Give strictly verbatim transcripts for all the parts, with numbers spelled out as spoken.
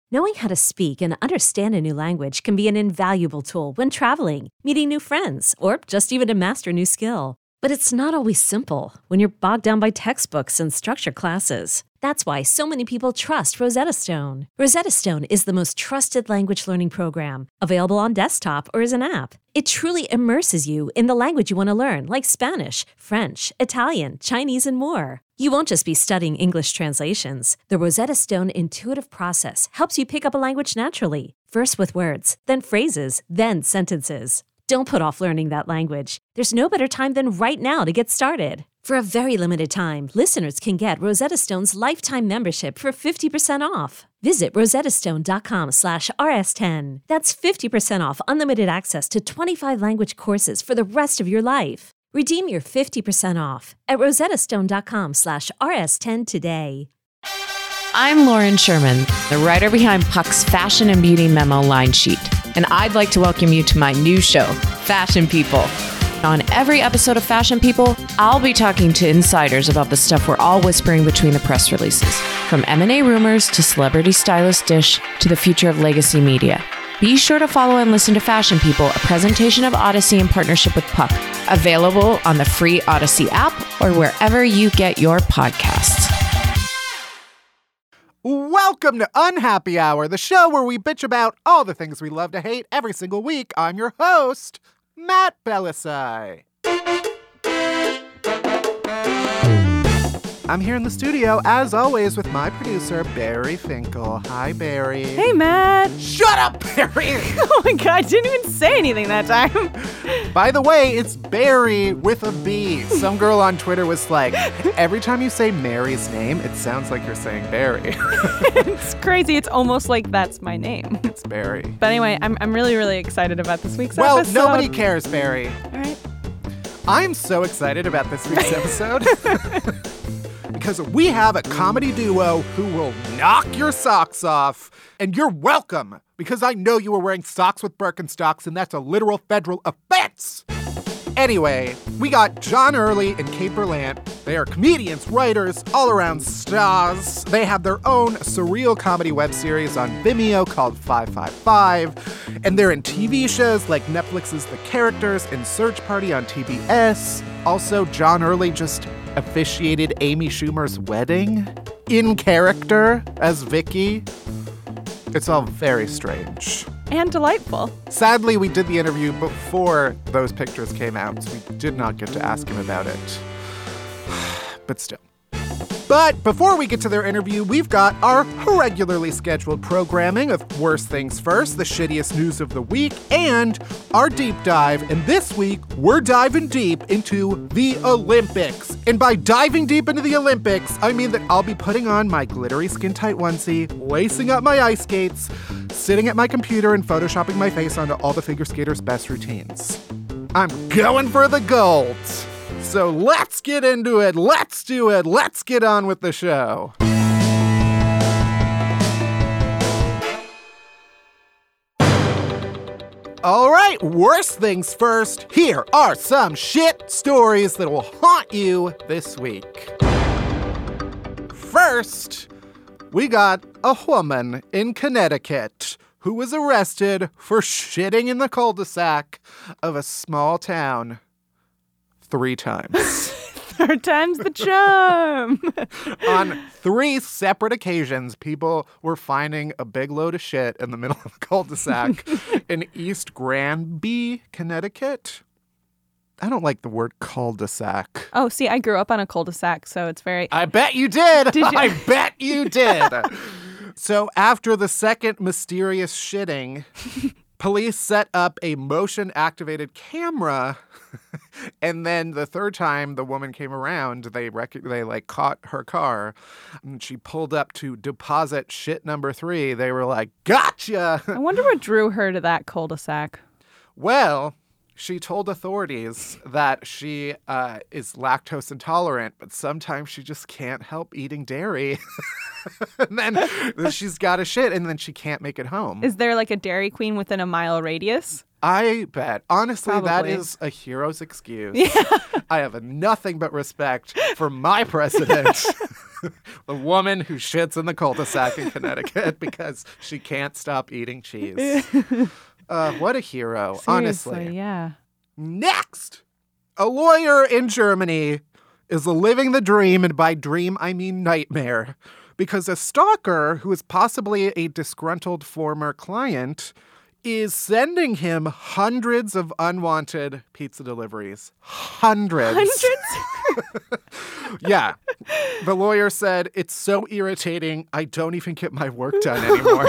Knowing how to speak and understand a new language can be an invaluable tool when traveling, meeting new friends, or just even to master a new skill. But it's not always simple when you're bogged down by textbooks and structured classes. That's why so many people trust Rosetta Stone. Rosetta Stone is the most trusted language learning program, available on desktop or as an app. It truly immerses you in the language you want to learn, like Spanish, French, Italian, Chinese, and more. You won't just be studying English translations. The Rosetta Stone intuitive process helps you pick up a language naturally, first with words, then phrases, then sentences. Don't put off learning that language. There's no better time than right now to get started. For a very limited time, listeners can get Rosetta Stone's lifetime membership for fifty percent off. Visit rosettastone.com slash rs10. That's fifty percent off unlimited access to twenty-five language courses for the rest of your life. Redeem your fifty percent off at rosettastone.com slash rs10 today. I'm Lauren Sherman, the writer behind Puck's Fashion and Beauty Memo line sheet, and I'd like to welcome you to my new show, Fashion People. On every episode of Fashion People, I'll be talking to insiders about the stuff we're all whispering between the press releases, from M and A rumors to celebrity stylist dish to the future of legacy media. Be sure to follow and listen to Fashion People, a presentation of Odyssey in partnership with Puck, available on the free Odyssey app or wherever you get your podcasts. Welcome to Unhappy Hour, the show where we bitch about all the things we love to hate every single week. I'm your host, Matt Belisai. I'm here in the studio, as always, with my producer, Barry Finkel. Hi, Barry. Hey, Matt. Shut up, Barry! Oh my god, I didn't even say anything that time. By the way, it's Barry with a B. Some girl on Twitter was like, every time you say Mary's name, it sounds like you're saying Barry. It's crazy. It's almost like that's my name. It's Barry. But anyway, I'm I'm really, really excited about this week's well, episode. Well, nobody cares, Barry. All right. I'm so excited about this week's episode. Because we have a comedy duo who will knock your socks off. And you're welcome, because I know you were wearing socks with Birkenstocks, and that's a literal federal offense. Anyway, we got John Early and Kate Berlant. They are comedians, writers, all-around stars. They have their own surreal comedy web series on Vimeo called five five five. And they're in T V shows like Netflix's The Characters and Search Party on T B S. Also, John Early just officiated Amy Schumer's wedding in character as Vicky. It's all very strange. And delightful. Sadly, we did the interview before those pictures came out, so we did not get to ask him about it. But still. But before we get to their interview, we've got our regularly scheduled programming of Worst Things First, the shittiest news of the week, and our deep dive. And this week, we're diving deep into the Olympics. And by diving deep into the Olympics, I mean that I'll be putting on my glittery skin-tight onesie, lacing up my ice skates, sitting at my computer and photoshopping my face onto all the figure skaters' best routines. I'm going for the gold. So let's get into it. Let's do it. Let's get on with the show. All right, worst things first. Here are some shit stories that will haunt you this week. First, we got a woman in Connecticut who was arrested for shitting in the cul-de-sac of a small town three times. Third time's the charm. On three separate occasions, people were finding a big load of shit in the middle of a cul-de-sac in East Granby, Connecticut. I don't like the word cul-de-sac. Oh, see, I grew up on a cul-de-sac, so it's very... I bet you did. Did you? I bet you did. So after the second mysterious shitting, police set up a motion-activated camera. And then the third time the woman came around, they rec- they like caught her car, and she pulled up to deposit shit number three. They were like, "Gotcha!" I wonder what drew her to that cul-de-sac. Well, she told authorities that she uh, is lactose intolerant, but sometimes she just can't help eating dairy. And then she's got a shit, and then she can't make it home. Is there like a Dairy Queen within a mile radius? I bet. Honestly, Probably. That is a hero's excuse. Yeah. I have nothing but respect for my president. The woman who shits in the cul-de-sac in Connecticut because she can't stop eating cheese. Uh, what a hero, Seriously, honestly. yeah. Next, a lawyer in Germany is living the dream, and by dream, I mean nightmare, because a stalker who is possibly a disgruntled former client is sending him hundreds of unwanted pizza deliveries. Hundreds. Hundreds? Yeah. The lawyer said, it's so irritating, I don't even get my work done anymore.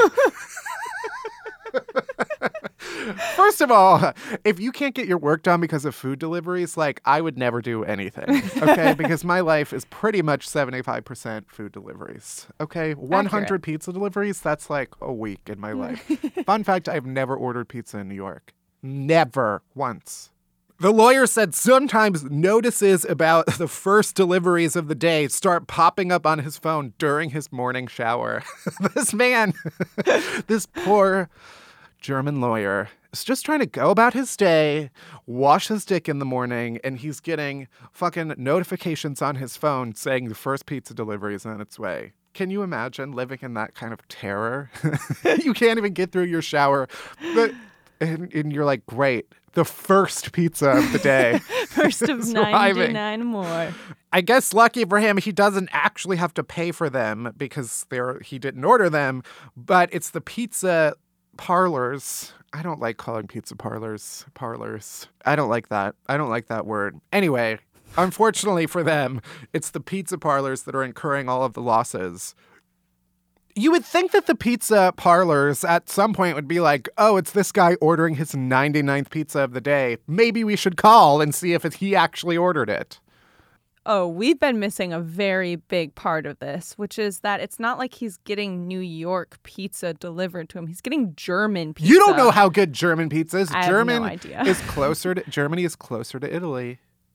First of all, if you can't get your work done because of food deliveries, like, I would never do anything, okay? Because my life is pretty much seventy-five percent food deliveries, okay? one hundred Accurate. pizza deliveries, that's like a week in my life. Fun fact, I've never ordered pizza in New York. Never once. The lawyer said sometimes notices about the first deliveries of the day start popping up on his phone during his morning shower. This man, this poor German lawyer, is just trying to go about his day, wash his dick in the morning, and he's getting fucking notifications on his phone saying the first pizza delivery is on its way. Can you imagine living in that kind of terror? You can't even get through your shower, but and, and you're like, great, the first pizza of the day. First of ninety-nine more. I guess lucky for him, he doesn't actually have to pay for them because they're he didn't order them, but it's the pizza parlors. I don't like calling pizza parlors parlors. I don't like that. I don't like that word. Anyway, unfortunately for them, it's the pizza parlors that are incurring all of the losses. You would think that the pizza parlors at some point would be like, oh, it's this guy ordering his ninety-ninth pizza of the day. Maybe we should call and see if he actually ordered it. Oh, we've been missing a very big part of this, which is that it's not like he's getting New York pizza delivered to him. He's getting German pizza. You don't know how good German pizza is. I German have no idea. is closer to Germany is closer to Italy.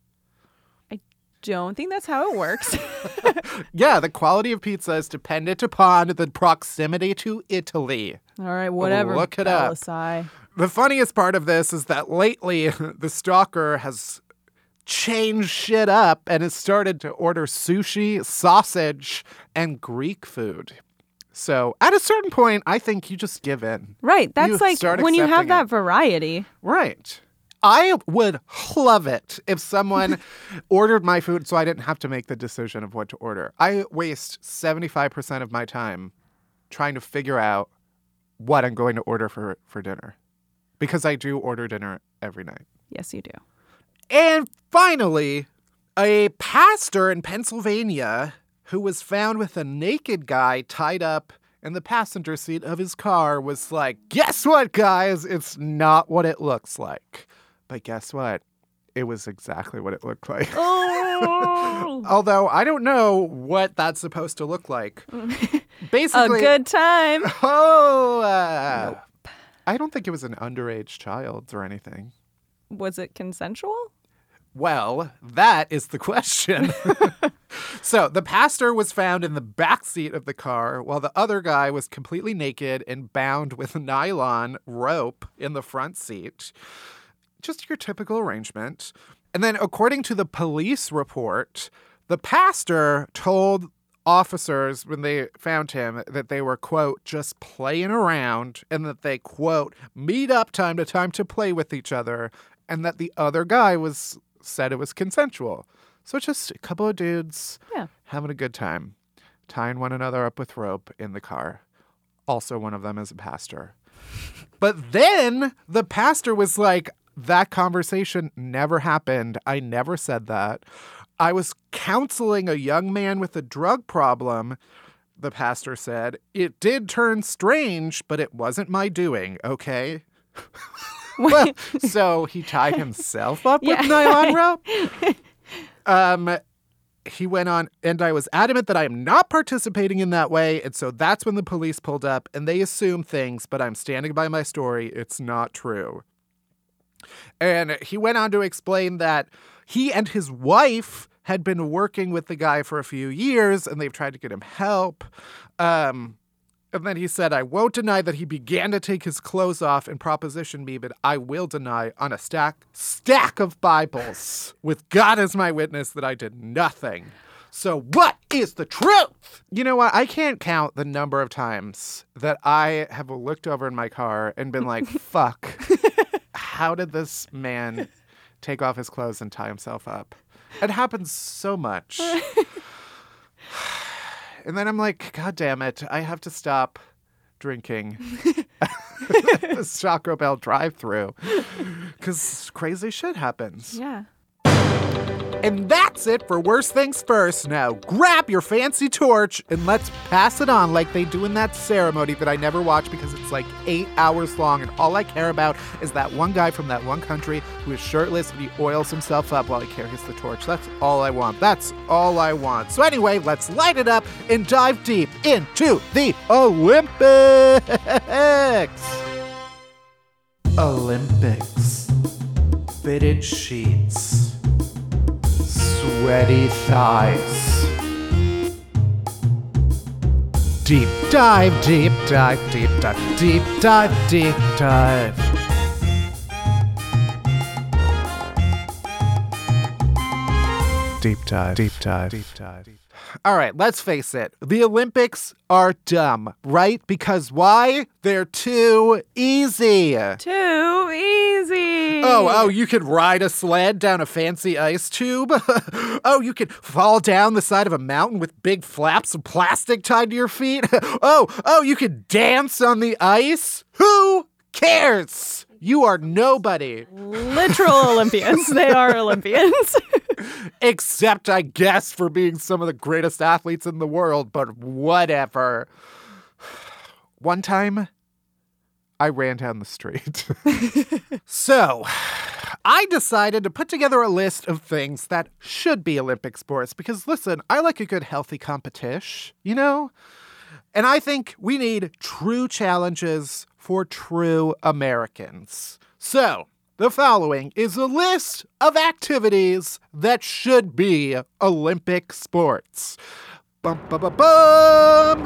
I don't think that's how it works. Yeah, the quality of pizza is dependent upon the proximity to Italy. All right, whatever. Look it up. Belisai. The funniest part of this is that lately the stalker has changed shit up and has started to order sushi, sausage, and Greek food. So at a certain point, I think you just give in. Right. That's You like start when you have accepting that it. variety. Right. I would love it if someone ordered my food so I didn't have to make the decision of what to order. I waste seventy-five percent of my time trying to figure out what I'm going to order for, for dinner. Because I do order dinner every night. Yes, you do. And finally, a pastor in Pennsylvania who was found with a naked guy tied up in the passenger seat of his car was like, guess what, guys? It's not what it looks like. But guess what? It was exactly what it looked like. Oh. Although I don't know what that's supposed to look like. Basically, A good time. Oh, uh, nope. I don't think it was an underage child or anything. Was it consensual? Well, that is the question. So the pastor was found in the back seat of the car while the other guy was completely naked and bound with nylon rope in the front seat. Just your typical arrangement. And then according to the police report, the pastor told officers when they found him that they were, quote, just playing around and that they, quote, meet up time to time to play with each other, and that the other guy was said it was consensual. So just a couple of dudes Yeah. having a good time, tying one another up with rope in the car. Also, one of them is a pastor. But then the pastor was like, that conversation never happened. I never said that. I was counseling a young man with a drug problem, the pastor said. It did turn strange, but it wasn't my doing, okay? Well, so he tied himself up with Yeah. nylon rope? Um, he went on, and I was adamant that I am not participating in that way, and so that's when the police pulled up, and they assumed things, but I'm standing by my story. It's not true. And he went on to explain that he and his wife had been working with the guy for a few years, and they've tried to get him help. Um, and then he said, I won't deny that he began to take his clothes off and proposition me, but I will deny on a stack, stack of Bibles with God as my witness that I did nothing. So what is the truth? You know what? I can't count the number of times that I have looked over in my car and been like, fuck, how did this man take off his clothes and tie himself up? It happens so much. And then I'm like, God damn it, I have to stop drinking this Taco Bell drive-thru because crazy shit happens. Yeah. And that's it for Worst Things First. Now grab your fancy torch and let's pass it on like they do in that ceremony that I never watch because it's like eight hours long and all I care about is that one guy from that one country who is shirtless and he oils himself up while he carries the torch. That's all I want. That's all I want. So anyway, let's light it up and dive deep into the Olympics. Olympics. Fitted sheets. Sweaty thighs. Deep dive, deep dive, deep dive, deep dive, deep dive. Deep dive, deep dive, deep dive. All right, let's face it. The Olympics are dumb, right? Because why? They're too easy. Too easy. Oh, oh, you could ride a sled down a fancy ice tube. Oh, you could fall down the side of a mountain with big flaps of plastic tied to your feet. Oh, oh, you could dance on the ice. Who cares? You are nobody. Literal Olympians. They are Olympians. Except, I guess, for being some of the greatest athletes in the world, but whatever. One time, I ran down the street. So, I decided to put together a list of things that should be Olympic sports because, listen, I like a good healthy competition, you know? And I think we need true challenges for true Americans. So, the following is a list of activities that should be Olympic sports. Bum, bum, bum, bum.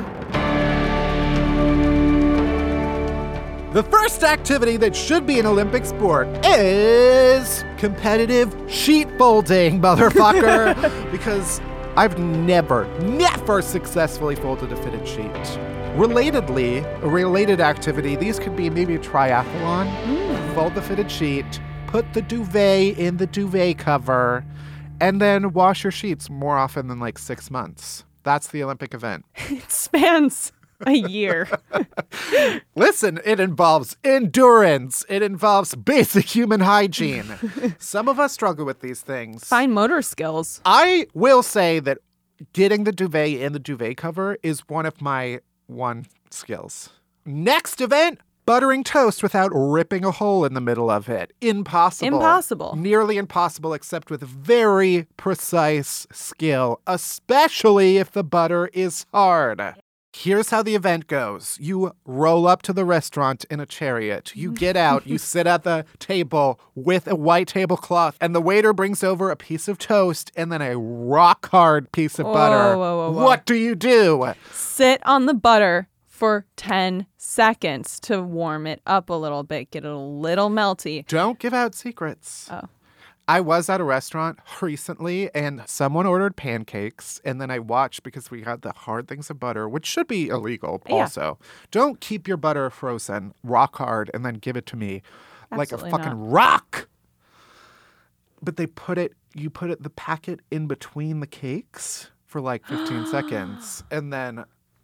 The first activity that should be an Olympic sport is competitive sheet folding, motherfucker. Because I've never, never successfully folded a fitted sheet. Relatedly, a related activity, these could be maybe a triathlon. Mm. Fold the fitted sheet, put the duvet in the duvet cover, and then wash your sheets more often than like six months. That's the Olympic event. It spans a year. Listen, it involves endurance. It involves basic human hygiene. Some of us struggle with these things. Fine motor skills. I will say that getting the duvet in the duvet cover is one of my one skills. Next event, buttering toast without ripping a hole in the middle of it. Impossible. Impossible. Nearly impossible, except with very precise skill, especially if the butter is hard. Here's how the event goes. You roll up to the restaurant in a chariot. You get out. You sit at the table with a white tablecloth, and the waiter brings over a piece of toast and then a rock-hard piece of Whoa, butter. whoa, whoa, whoa. What do you do? Sit on the butter for ten seconds to warm it up a little bit, get it a little melty. Don't give out secrets. Oh. I was at a restaurant recently and someone ordered pancakes and then I watched because we had the hard things of butter, which should be illegal Yeah. also. Don't keep your butter frozen, rock hard, and then give it to me Absolutely like a fucking not. rock. But they put it, you put it, the packet in between the cakes for like fifteen seconds and then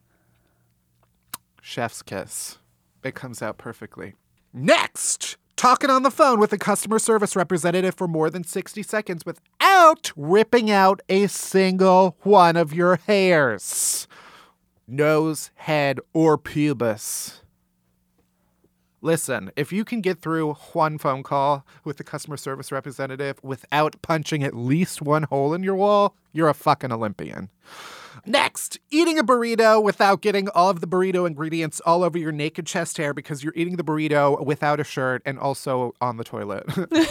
chef's kiss. It comes out perfectly. Next! Talking on the phone with a customer service representative for more than sixty seconds without ripping out a single one of your hairs. Nose, head, or pubis. Listen, if you can get through one phone call with the customer service representative without punching at least one hole in your wall, you're a fucking Olympian. Next, eating a burrito without getting all of the burrito ingredients all over your naked chest hair because you're eating the burrito without a shirt and also on the toilet.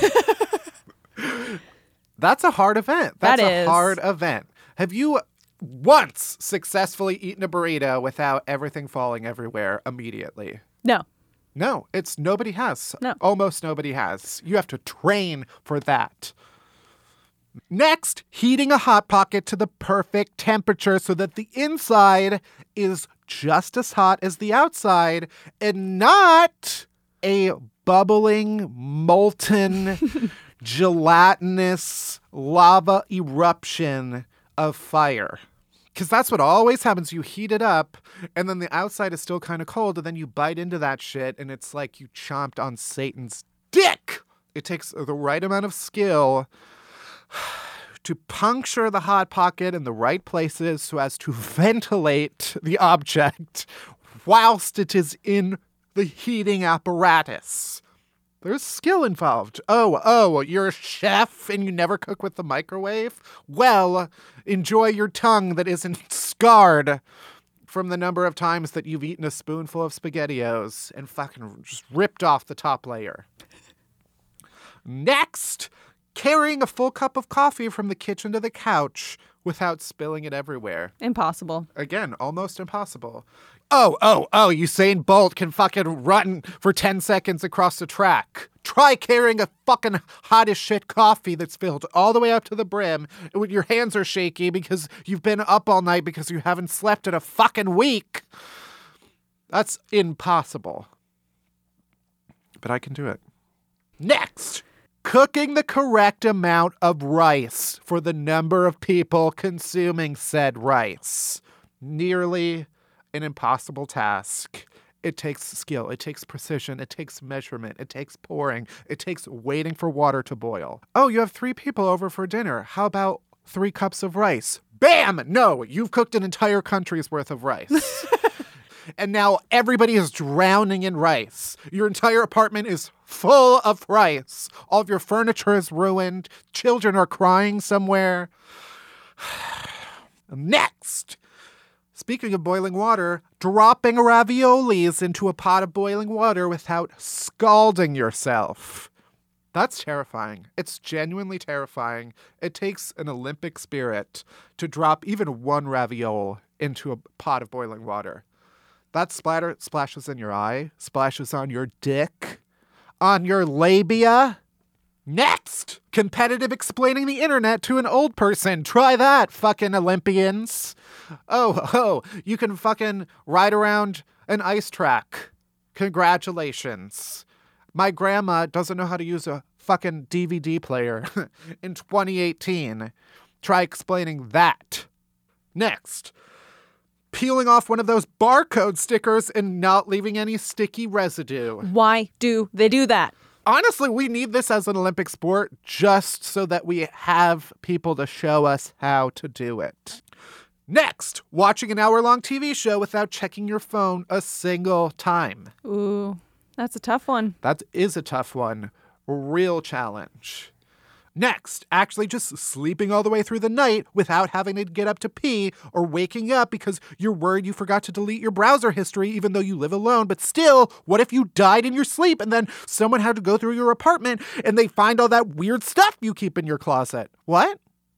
That's a hard event. That's That a is. hard event. Have you once successfully eaten a burrito without everything falling everywhere immediately? No. No, it's nobody has. No. Almost nobody has. You have to train for that. Next, heating a Hot Pocket to the perfect temperature so that the inside is just as hot as the outside and not a bubbling, molten, gelatinous lava eruption of fire. Because that's what always happens. You heat it up, and then the outside is still kind of cold, and then you bite into that shit, and it's like you chomped on Satan's dick. It takes the right amount of skill to puncture the Hot Pocket in the right places so as to ventilate the object whilst it is in the heating apparatus. There's skill involved. Oh, oh, you're a chef and you never cook with the microwave? Well, enjoy your tongue that isn't scarred from the number of times that you've eaten a spoonful of SpaghettiOs and fucking just ripped off the top layer. Next, carrying a full cup of coffee from the kitchen to the couch without spilling it everywhere. Impossible. Again, almost impossible. Oh, oh, oh, Usain Bolt can fucking run for ten seconds across the track. Try carrying a fucking hot as shit coffee that's filled all the way up to the brim when your hands are shaky because you've been up all night because you haven't slept in a fucking week. That's impossible. But I can do it. Next, cooking the correct amount of rice for the number of people consuming said rice. Nearly an impossible task. It takes skill. It takes precision. It takes measurement. It takes pouring. It takes waiting for water to boil. Oh, you have three people over for dinner. How about three cups of rice? Bam! No, you've cooked an entire country's worth of rice. And now everybody is drowning in rice. Your entire apartment is full of rice. All of your furniture is ruined. Children are crying somewhere. Next, speaking of boiling water, dropping raviolis into a pot of boiling water without scalding yourself. That's terrifying. It's genuinely terrifying. It takes an Olympic spirit to drop even one ravioli into a pot of boiling water. That splatter splashes in your eye, splashes on your dick, on your labia. Next, competitive explaining the internet to an old person. Try that, fucking Olympians. Oh, oh, you can fucking ride around an ice track. Congratulations. My grandma doesn't know how to use a fucking D V D player in twenty eighteen. Try explaining that. Next, peeling off one of those barcode stickers and not leaving any sticky residue. Why do they do that? Honestly, we need this as an Olympic sport just so that we have people to show us how to do it. Next, watching an hour-long T V show without checking your phone a single time. Ooh, that's a tough one. That is a tough one. Real challenge. Next, actually just sleeping all the way through the night without having to get up to pee or waking up because you're worried you forgot to delete your browser history even though you live alone. But still, what if you died in your sleep and then someone had to go through your apartment and they find all that weird stuff you keep in your closet? What?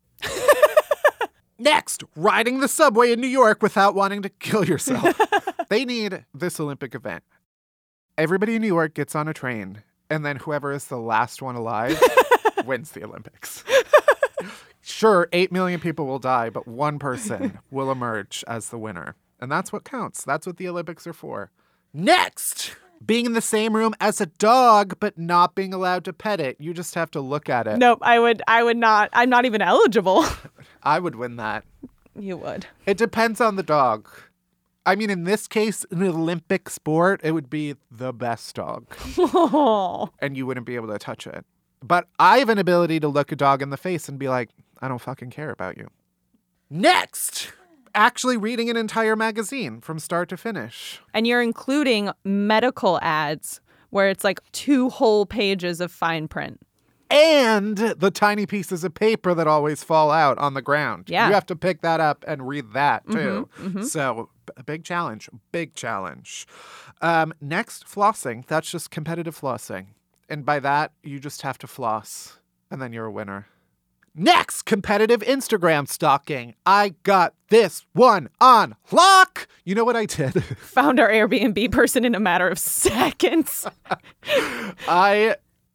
Next, riding the subway in New York without wanting to kill yourself. They need this Olympic event. Everybody in New York gets on a train, and then whoever is the last one alive wins the Olympics. Sure, eight million people will die, but one person will emerge as the winner. And that's what counts. That's what the Olympics are for. Next, being in the same room as a dog, but not being allowed to pet it. You just have to look at it. Nope, I would I would not. I'm not even eligible. I would win that. You would. It depends on the dog. I mean, in this case, in an Olympic sport, it would be the best dog. Oh. And you wouldn't be able to touch it. But I have an ability to look a dog in the face and be like, I don't fucking care about you. Next, actually reading an entire magazine from start to finish. And you're including medical ads where it's like two whole pages of fine print. And the tiny pieces of paper that always fall out on the ground. Yeah. You have to pick that up and read that, too. Mm-hmm, mm-hmm. So, a big challenge. Big challenge. Um, next, flossing. That's just competitive flossing. And by that, you just have to floss. And then you're a winner. Next, competitive Instagram stalking. I got this one on lock. You know what I did? Found our Airbnb person in a matter of seconds. I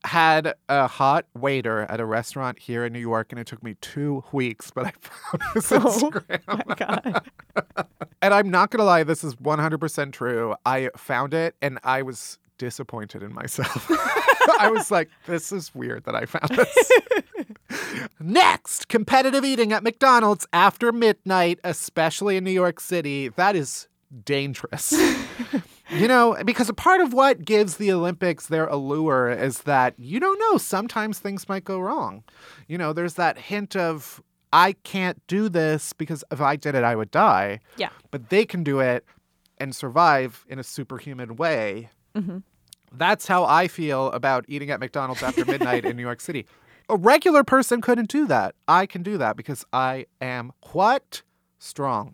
had a hot waiter at a restaurant here in New York, and it took me two weeks, but I found his Instagram. Oh my God. And I'm not going to lie, this is one hundred percent true. I found it, and I was disappointed in myself. I was like, this is weird that I found this. Next, competitive eating at McDonald's after midnight, especially in New York City. That is dangerous. You know, because a part of what gives the Olympics their allure is that, you don't know, sometimes things might go wrong. You know, there's that hint of, I can't do this because if I did it, I would die. Yeah. But they can do it and survive in a superhuman way. Mm-hmm. That's how I feel about eating at McDonald's after midnight in New York City. A regular person couldn't do that. I can do that because I am what? Strong.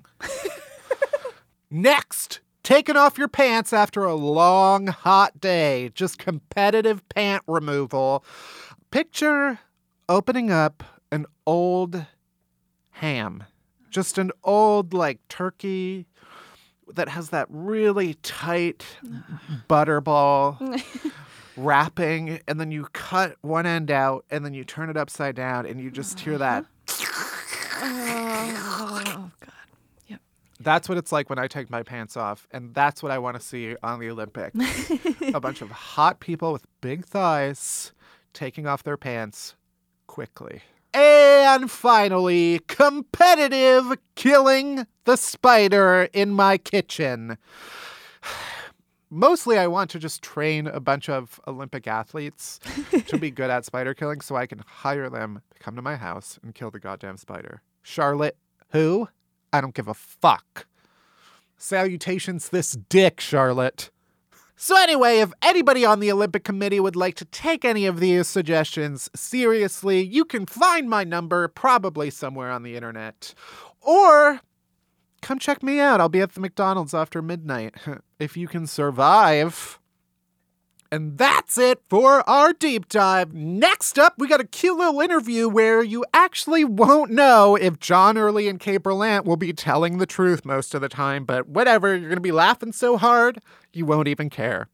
Next, taking off your pants after a long, hot day. Just competitive pant removal. Picture opening up an old ham. Just an old, like, turkey that has that really tight butterball wrapping, and then you cut one end out, and then you turn it upside down, and you just hear that. Oh, God. Yep. That's what it's like when I take my pants off, and that's what I want to see on the Olympics. A bunch of hot people with big thighs taking off their pants quickly. And finally, competitive killing the spider in my kitchen. Mostly I want to just train a bunch of Olympic athletes to be good at spider killing so I can hire them to come to my house and kill the goddamn spider. Charlotte, who? I don't give a fuck. Salutations this dick, Charlotte. So anyway, if anybody on the Olympic Committee would like to take any of these suggestions seriously, you can find my number probably somewhere on the internet. Or come check me out. I'll be at the McDonald's after midnight. If you can survive. And that's it for our deep dive. Next up, we got a cute little interview where you actually won't know if John Early and Kate Berlant will be telling the truth most of the time, but whatever, you're going to be laughing so hard, you won't even care.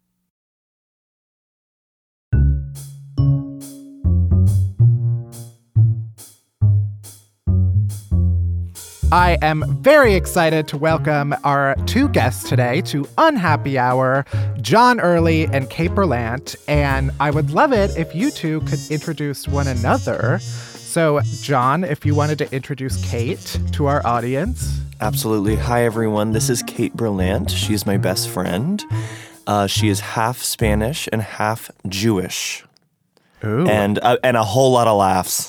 I am very excited to welcome our two guests today to Unhappy Hour, John Early and Kate Berlant. And I would love it if you two could introduce one another. So, John, if you wanted to introduce Kate to our audience. Absolutely. Hi, everyone. This is Kate Berlant. She is my best friend. Uh, she is half Spanish and half Jewish. Ooh. And, uh, and a whole lot of laughs.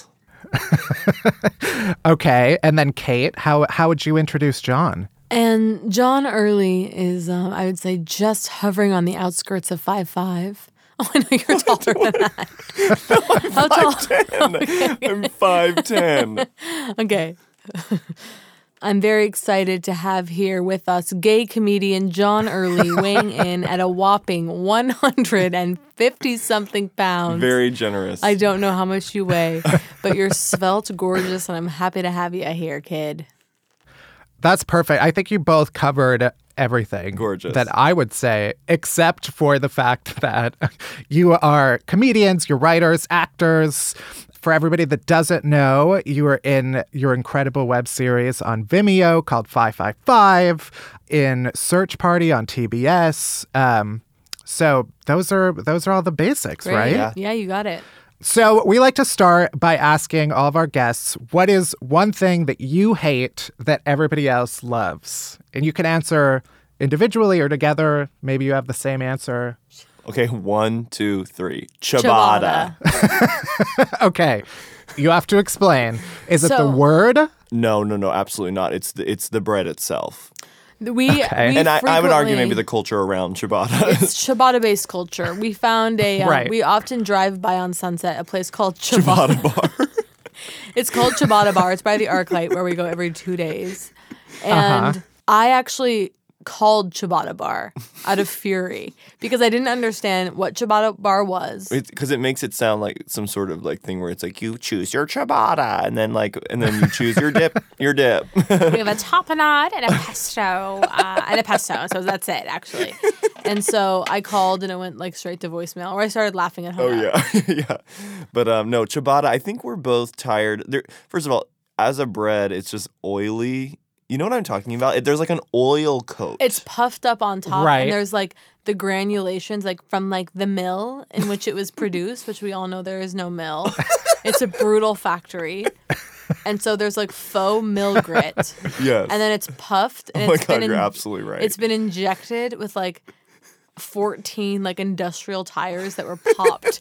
Okay, and then Kate, how how would you introduce John? And John Early is, um, I would say, just hovering on the outskirts of five five. Oh, I know you're taller than that. I'm How tall? five ten. Okay. I'm five ten. Okay. I'm very excited to have here with us gay comedian John Early weighing in at a whopping one hundred fifty-something pounds. Very generous. I don't know how much you weigh, but you're svelte, gorgeous, and I'm happy to have you here, kid. That's perfect. I think you both covered everything. Gorgeous. That I would say, except for the fact that you are comedians, you're writers, actors. For everybody that doesn't know, you were in your incredible web series on Vimeo called five five five, in Search Party on T B S. Um, so those are those are all the basics, Great. right? Yeah. Yeah, you got it. So we like to start by asking all of our guests, what is one thing that you hate that everybody else loves? And you can answer individually or together. Maybe you have the same answer. Okay, one, two, three. Ciabatta. Ciabatta. Okay, you have to explain. Is it the So- word? No, no, no, absolutely not. It's the, it's the bread itself. We, we And I, I would argue frequently- maybe the culture around ciabatta. It's ciabatta-based culture. We found a, um, Right. we often drive by on Sunset a place called Ciabatta. Ciabatta bar. It's called Ciabatta Bar. It's by the ArcLight where we go every two days. And Uh-huh. I actually called Ciabatta Bar out of fury because I didn't understand what Ciabatta Bar was. Because it makes it sound like some sort of like thing where it's like you choose your ciabatta and then like and then you choose your dip, your dip. We have a tapenade and a pesto uh, and a pesto, so that's it actually. And so I called and it went like straight to voicemail, or I started laughing at home. Oh yeah, yeah. But um, no ciabatta. I think we're both tired. There, first of all, as a bread, it's just oily. You know what I'm talking about? It, there's like an oil coat. It's puffed up on top, Right. and there's like the granulations, like from like the mill in which it was produced, which we all know there is no mill. It's a brutal factory, and so there's like faux mill grit, yes. and then it's puffed. And oh my it's god, been you're in- absolutely right. It's been injected with like fourteen like industrial tires that were popped,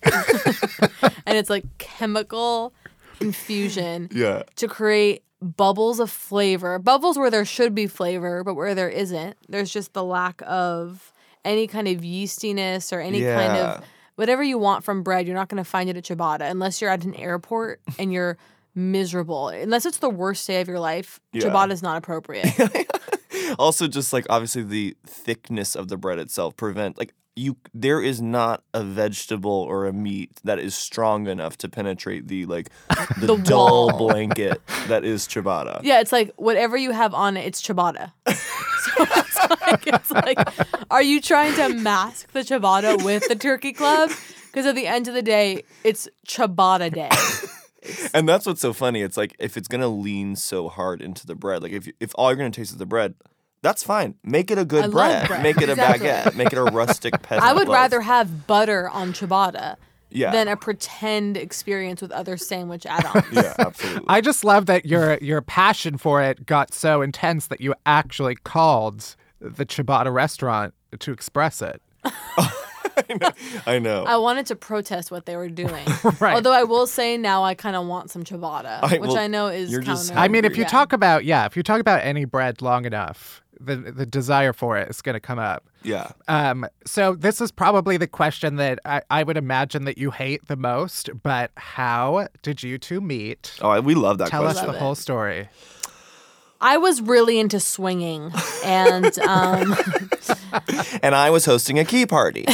and it's like chemical infusion yeah. to create bubbles of flavor. Bubbles where there should be flavor, but where there isn't. There's just the lack of any kind of yeastiness or any kind Yeah. of whatever you want from bread. You're not going to find it at Ciabatta unless you're at an airport and you're miserable. Unless it's the worst day of your life, Yeah. Ciabatta's not appropriate. Also, just like obviously the thickness of the bread itself prevent like you. There is not a vegetable or a meat that is strong enough to penetrate the like the, The dull wall. blanket that is ciabatta. Yeah, it's like whatever you have on it, it's ciabatta. So it's like, it's like, are you trying to mask the ciabatta with the turkey club? Because at the end of the day, it's ciabatta day. And that's what's so funny. It's like if it's gonna lean so hard into the bread, like if if all you're gonna taste is the bread, that's fine. Make it a good I love bread. bread. Make it a Exactly. baguette. Make it a rustic peasant. I would loaf. rather have butter on ciabatta Yeah. than a pretend experience with other sandwich add-ons. Yeah, absolutely. I just love that your your passion for it got so intense that you actually called the Ciabatta restaurant to express it. I know. I wanted to protest what they were doing. Right. Although I will say now I kind of want some ciabatta, I- which well, I know is you're counter. just I mean, if you yeah. talk about yeah, if you talk about any bread long enough, the the desire for it is going to come up. yeah. Um, so this is probably the question that I, I would imagine that you hate the most. But how did you two meet? Oh, I- we love that Tell question. us the Love whole it. story. I was really into swinging, and um, And I was hosting a key party.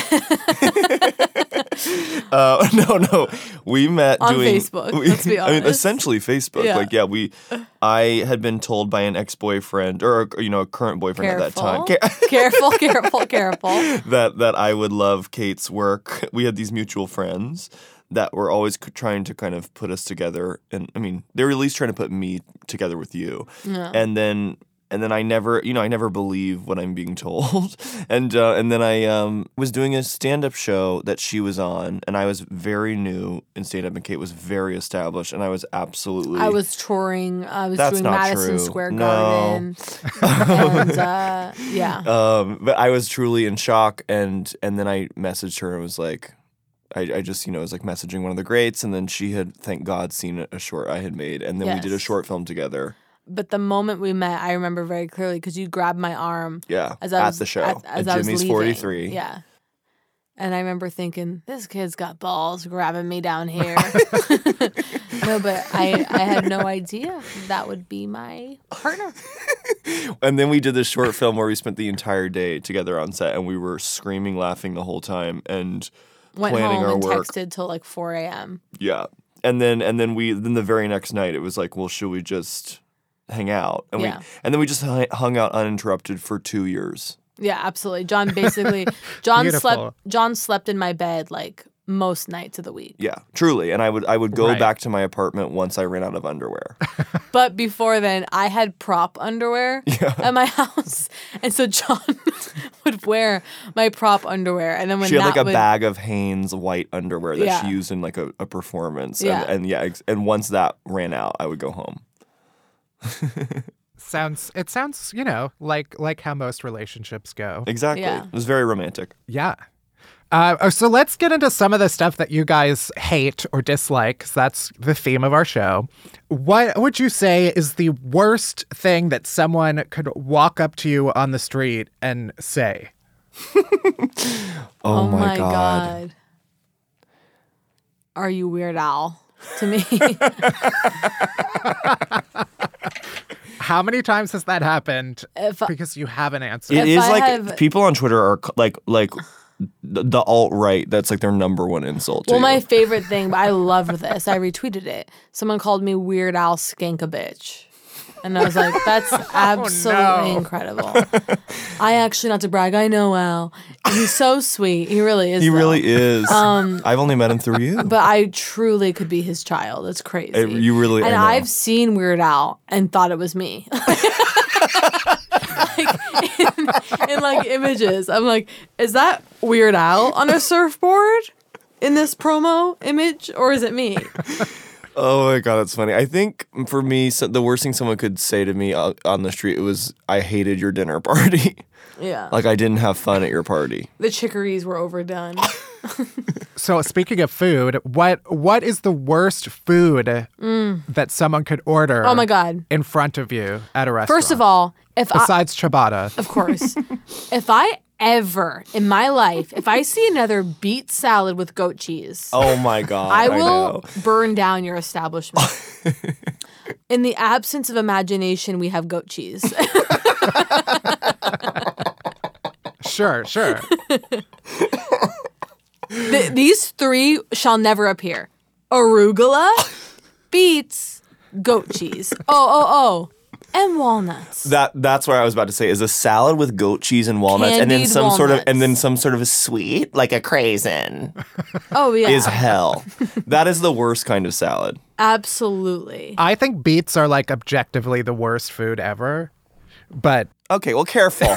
uh, no, no, we met On doing Facebook, we- let's be I mean, honest. essentially Facebook. Yeah. Like, yeah, we. I had been told by an ex-boyfriend or you know a current boyfriend at that time. careful, careful, careful, careful. that that I would love Kate's work. We had these mutual friends that were always c- trying to kind of put us together, and I mean, they were at least trying to put me together with you. Yeah. And then and then I never, you know, I never believe what I'm being told. and uh, and then I um, was doing a stand-up show that she was on, and I was very new in stand-up, and Kate was very established, and I was absolutely. I was touring. I was That's doing not Madison true. Square No. Garden, and uh, yeah. Um, but I was truly in shock, and and then I messaged her and was like, I, I just you know was like messaging one of the greats, and then she had, thank God, seen a short I had made, and then we did a Yes. short film together. But the moment we met, I remember very clearly because you grabbed my arm Yeah, as I at was the show at, as at I was Jimmy's leaving. forty-three. Yeah. And I remember thinking, this kid's got balls grabbing me down here. No, but I, I had no idea that would be my partner. And then we did this short film where we spent the entire day together on set, and we were screaming, laughing the whole time, and Went planning home our and work. texted till like four a.m. Yeah, and then and then we then the very next night it was like, well, should we just hang out? And Yeah. we and then we just hu- hung out uninterrupted for two years. Yeah, absolutely. John basically, John Beautiful. slept. John slept in my bed like most nights of the week. Yeah, truly. And I would I would go Right. back to my apartment once I ran out of underwear. But before then, I had prop underwear at my house, and so John would wear my prop underwear, and then when She had that like a would, bag of Hanes white underwear that Yeah. she used in like a, a performance. Yeah. And, and yeah, ex- and once that ran out, I would go home. Sounds it sounds, you know, like like how most relationships go. Exactly. Yeah. It was very romantic. Yeah. Uh, so let's get into some of the stuff that you guys hate or dislike, 'cause that's the theme of our show. What would you say is the worst thing that someone could walk up to you on the street and say? Oh, my, God. Are you Weird Al? To me, How many times has that happened? If I- Because you have an answer. It If is I like have- people on Twitter are c- like like the, the alt right. That's like their number one insult. To Well, my you. favorite thing, but I loved this. I retweeted it. Someone called me Weird Al Skank a bitch. And I was like, that's absolutely no. incredible. I actually, not to brag, I know Al. And he's so sweet. He really is. He though. really is. I've only met him through you. Um, But I truly could be his child. It's crazy. It- you really- I And know. I've seen Weird Al and thought it was me. like in, in like images. I'm like, is that Weird Al on a surfboard in this promo image, or is it me? Oh my god, that's funny. I think for me, so the worst thing someone could say to me uh, on the street was, "I hated your dinner party." Yeah. Like I didn't have fun at your party. The chicories were overdone. So speaking of food, what what is the worst food that someone could order? Mm. Oh my God. In front of you at a restaurant. First of all, if I, besides ciabatta, of course, if I ever in my life, if I see another beet salad with goat cheese, Oh my god, I I will know. burn down your establishment. In the absence of imagination, we have goat cheese. sure, sure. Th- these three shall never appear. Arugula, beets, goat cheese. Oh, oh, oh. And walnuts. That that's what I was about to say. Is a salad with goat cheese and walnuts, and then Candied some sort of walnuts. and then some sort of a sweet, like a craisin, Oh, yeah. is hell. That is the worst kind of salad. Absolutely. I think beets are like objectively the worst food ever. But Okay, well, careful.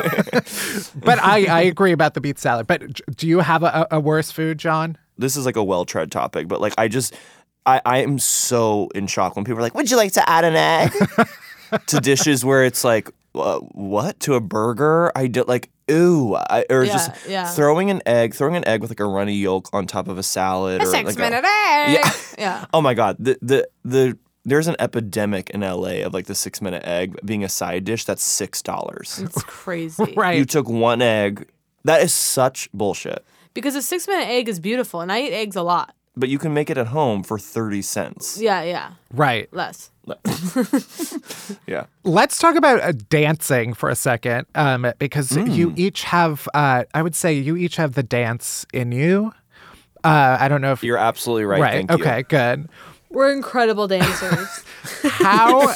but I, I agree about the beet salad. But j- do you have a, a worse food, John? This is like a well-tread topic, but like I just, I, I am so in shock when people are like, "Would you like to add an egg to dishes where it's like, uh, what to a burger?" I do like, ooh, I, or Yeah, just yeah. throwing an egg, throwing an egg with like a runny yolk on top of a salad, or Six like minute a, egg. Yeah. Yeah. Oh my god, the the the. There's an epidemic in L A of like the six minute egg being a side dish that's six dollars. It's crazy. Right. You took one egg. That is such bullshit. Because a six minute egg is beautiful, and I eat eggs a lot. But you can make it at home for thirty cents. Yeah, yeah. Right. Less. Yeah. Let's talk about uh, dancing for a second, um, because you each have, uh, I would say, you each have the dance in you. Uh, I don't know if You're absolutely right. right. Thank you. Okay, good. We're incredible dancers. How?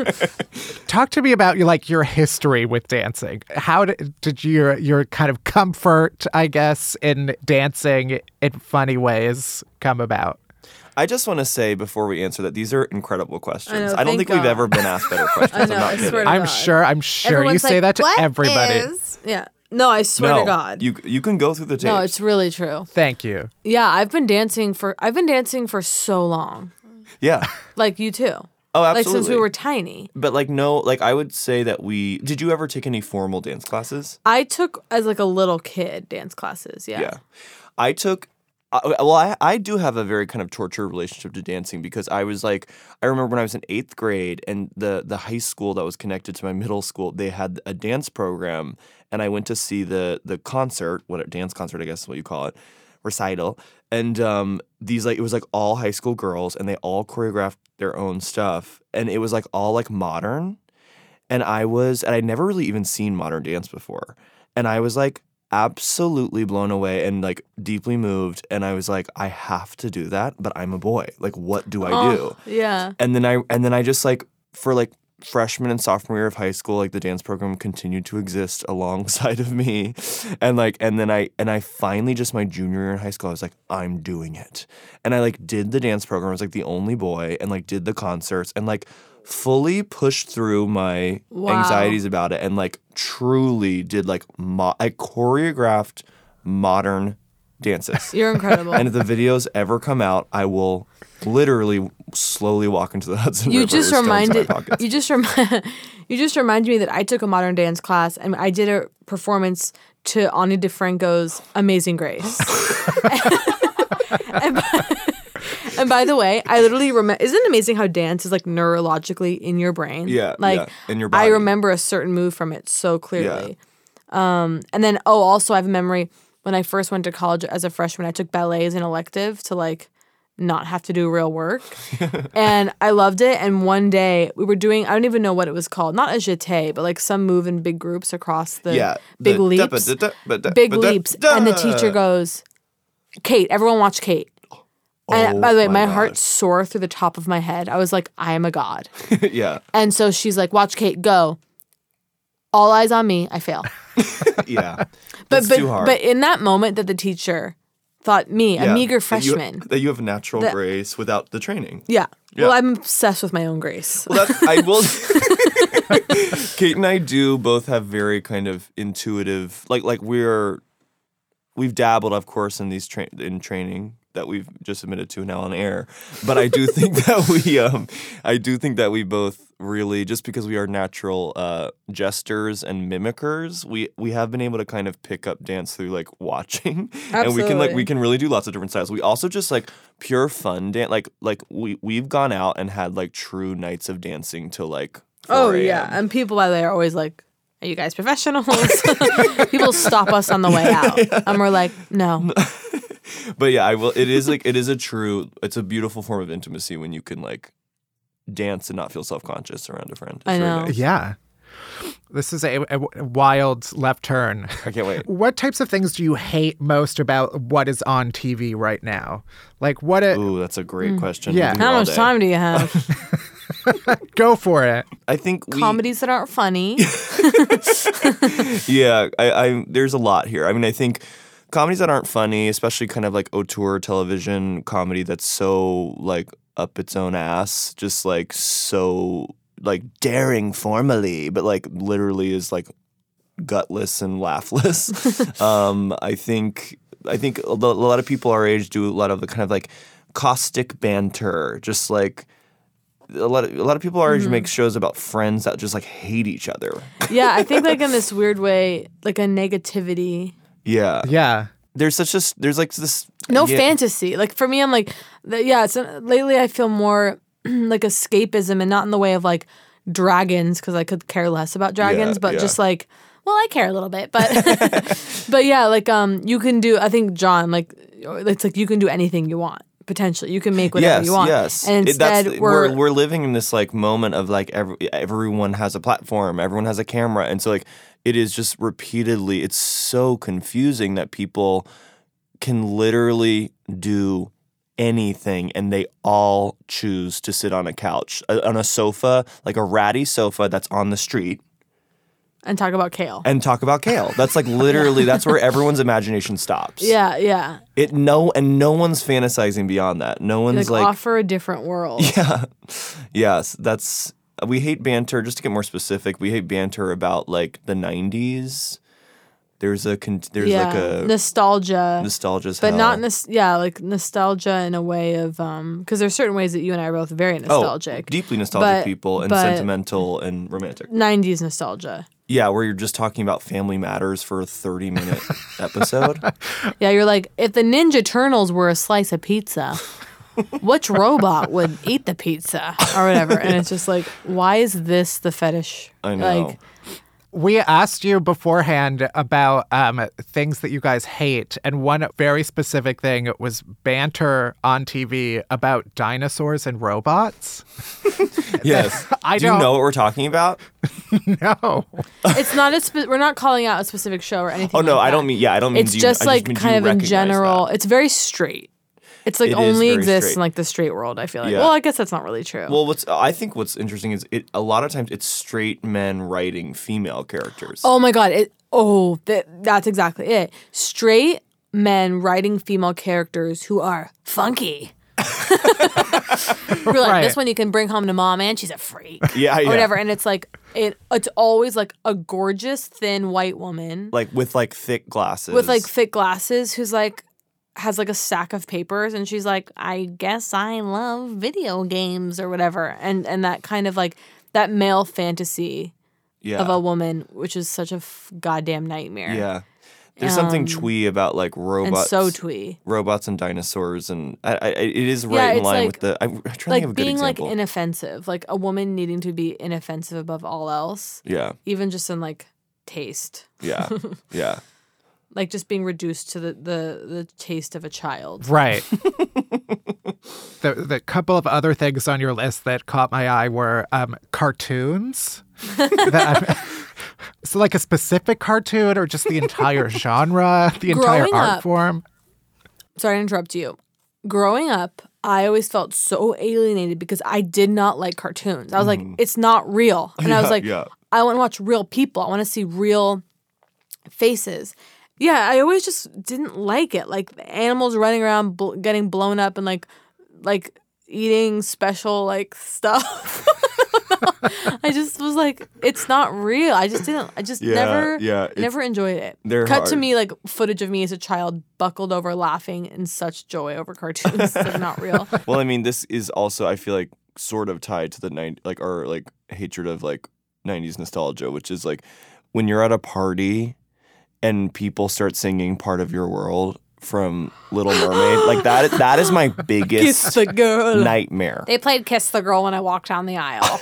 Talk to me about your like your history with dancing. How did, did your your kind of comfort, I guess, in dancing in funny ways come about? I just want to say before we answer that these are incredible questions. I know, I don't thank think we've God. ever been asked better questions. I know, I'm not I kidding. swear to I'm God. sure. I'm sure Everyone's you say like, that to "What everybody. is-" Yeah. No, I swear no, to God. you you can go through the tapes. No, it's really true. Thank you. Yeah, I've been dancing for I've been dancing for so long. yeah. Like you too. Oh, Like absolutely. since we were tiny. But like no, like I would say that we. Did you ever take any formal dance classes? I took as like a little kid dance classes. Yeah. Yeah. I took. Uh, well, I, I do have a very kind of tortured relationship to dancing because I was like, I remember when I was in eighth grade and the, the high school that was connected to my middle school, they had a dance program and I went to see the the concert, what a dance concert, I guess is what you call it, recital. And um, these like, it was like all high school girls and they all choreographed their own stuff. And it was like all like modern. And I was, and I'd never really even seen modern dance before. And I was like, absolutely blown away and like deeply moved, and I was like, I have to do that, but I'm a boy. Like, what do I do? Oh, yeah. And then I and then I just like for like freshman and sophomore year of high school, like the dance program continued to exist alongside of me, and like and then I and I finally just my junior year in high school, I was like, I'm doing it, and I like did the dance program. I was like the only boy, and like did the concerts, and like fully pushed through my Wow. anxieties about it and like truly did like mo- I choreographed modern dances. You're incredible. And if the videos ever come out, I will literally slowly walk into the Hudson you River. just stones in my reminded pockets. you just rem- you just reminded me that I took a modern dance class and I did a performance to Ani DeFranco's Amazing Grace. and, by, and by the way, I literally remember. Isn't it amazing how dance is like neurologically in your brain? Yeah, like yeah, in your I body. remember a certain move from it so clearly. Um, and then oh, also I have a memory when I first went to college as a freshman. I took ballet as an elective to like not have to do real work. And I loved it. And one day we were doing, I don't even know what it was called, not a jeté, but like some move in big groups across the Yeah. big The- leaps. da- da- da- da- Big da- da- leaps. da- And the teacher goes, Kate, everyone watch Kate. And Oh by the way, my, my heart God. soared through the top of my head. I was like, I am a god. yeah. And so she's like, watch Kate, go. All eyes on me. I fail. Yeah. But That's but too hard. but in that moment that the teacher thought me, a Yeah. meager That you- freshman. That you have natural That- grace without the training. Yeah. Yeah. Well, I'm obsessed with my own grace. Well, that's, I will. Kate and I do both have very kind of intuitive, like like we're we've dabbled, of course, in these tra- in training that we've just admitted to now on air. But I do think that we, um, I do think that we both really, just because we are natural uh, jesters and mimickers, we we have been able to kind of pick up dance through like watching, and we can like Absolutely. we can really do lots of different styles. We also just like pure fun dance, like like we we've gone out and had like true nights of dancing till like. Oh four a m. yeah, and people by the way are always like, "Are you guys professionals?" People stop us on the way out, and we're like, "No." But yeah, I will. It is like it is a true. It's a beautiful form of intimacy when you can like dance and not feel self conscious around a friend. It's I very know. nice. Yeah. This is a, a wild left turn. I can't wait. What types of things do you hate most about what is on T V right now? Like what it Ooh, that's a great question. Yeah. We can How go all much day. time do you have? go for it. I think we, Comedies that aren't funny. Yeah, I, I there's a lot here. I mean, I think comedies that aren't funny, especially kind of like auteur television comedy that's so like up its own ass, just like so like daring formally, but like literally is like gutless and laughless. um, I think I think a lo- a lot of people our age do a lot of the kind of like caustic banter, just like. A lot of a lot of people our age Mm-hmm. make shows about friends that just like hate each other. Yeah, I think like in this weird way, like a negativity. Yeah, Yeah. there's such a s- there's like this No yeah, fantasy. Like for me, I'm like, th- yeah. It's lately I feel more like escapism, and not in the way of like dragons, because I could care less about dragons, Yeah, but yeah. just like, well, I care a little bit, but but yeah, like um, you can do. I think John, like, it's like you can do anything you want. Potentially, you can make whatever yes, you want. Yes, And It- that's- instead, we're, we're, we're living in this like moment of like every, everyone has a platform, everyone has a camera, and so like it is just repeatedly. It's so confusing that people can literally do anything, and they all choose to sit on a couch, uh, on a sofa, like a ratty sofa that's on the street, and talk about kale. and talk about kale. That's like literally that's where everyone's imagination stops. Yeah, yeah. It no and no one's fantasizing beyond that. No one's Like, like offer a different world. yeah. Yes, that's we hate banter. Just to get more specific, we hate banter about like the nineties. There's a con- there's yeah. like a nostalgia. nostalgia's But hell. not nos- yeah, like nostalgia in a way of um, because there's certain ways that you and I are both very nostalgic. Oh, deeply nostalgic But- people and but- sentimental and romantic. nineties nostalgia. Yeah, where you're just talking about Family Matters for a thirty minute episode. Yeah, you're like, if the Ninja Turtles were a slice of pizza, which robot would eat the pizza or whatever? And it's just like, why is this the fetish? I know. Like, We asked you beforehand about um, things that you guys hate, and one very specific thing was banter on T V about dinosaurs and robots. Yes. I Do you don't- know what we're talking about? No. it's not a spe- we're not calling out a specific show or anything. Oh no, like I that. don't mean yeah, I don't mean It's do you- just I like mean, do kind you of in recognize general. that? It's very straight. It's like It is only very exists straight. in like the straight world. I feel like. Yeah. Well, I guess that's not really true. Well, what's I think what's interesting is it a lot of times it's straight men writing female characters. Oh my god! It oh that that's exactly it. Straight men writing female characters who are funky. We're like, Right. this one you can bring home to mom, and she's a freak, yeah, or yeah. whatever. And it's like it. It's always like a gorgeous, thin white woman Like with like thick glasses. with like thick glasses who's like has like a stack of papers, and she's like, I guess I love video games or whatever, and and that kind of like that male fantasy yeah. of a woman, which is such a f- goddamn nightmare. Yeah. There's something Um, twee about like and robots. so twee. Robots and dinosaurs, and I, I, it is Yeah, right in it's line like- with the. I'm trying to think Like of a good being like example. inoffensive, like a woman needing to be inoffensive above all else, yeah, even just in like taste. yeah, yeah. like just being reduced to the the, the taste of a child. Right. the the couple of other things on your list that caught my eye were um, cartoons. that, so like a specific cartoon or just the entire genre, the entire Growing art up- form? Sorry to interrupt you. Growing up, I always felt so alienated because I did not like cartoons. I was like, it's not real. And I was Yeah, like, yeah. I want to watch real people. I want to see real faces. Yeah, I always just didn't like it. Like the animals running around bl- getting blown up and like like eating special like stuff. I just was like, it's not real. I just didn't. I just Yeah, never, yeah, it's- never enjoyed it. they're Cut to hard. me like footage of me as a child buckled over laughing in such joy over cartoons. It's like not real. Well, I mean, this is also, I feel like, sort of tied to the nine like our like hatred of like nineties nostalgia, which is like when you're at a party and people start singing "Part of Your World" from Little Mermaid. Like that. That is my biggest Kiss the girl. nightmare. They played Kiss the Girl when I walked down the aisle.